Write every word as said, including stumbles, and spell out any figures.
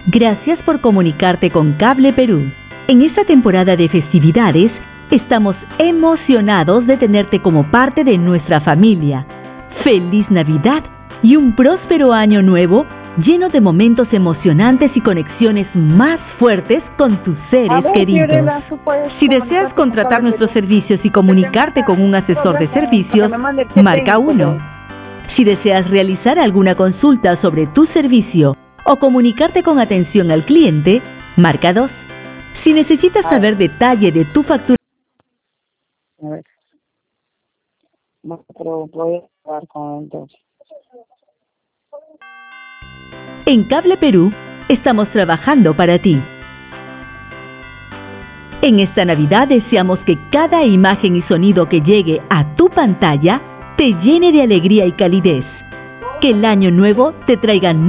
Gracias por comunicarte con Cable Perú. En esta temporada de festividades, estamos emocionados de tenerte como parte de nuestra familia. ¡Feliz Navidad y un próspero año nuevo lleno de momentos emocionantes y conexiones más fuertes con tus seres queridos! Si deseas contratar nuestros servicios y comunicarte con un asesor de servicios, marca uno. Si deseas realizar alguna consulta sobre tu servicio o comunicarte con atención al cliente, marca dos. Si necesitas saber detalle de tu factura... A ver. No, pero voy a hablar con entonces. En Cable Perú, estamos trabajando para ti. En esta Navidad deseamos que cada imagen y sonido que llegue a tu pantalla te llene de alegría y calidez. Que el año nuevo te traiga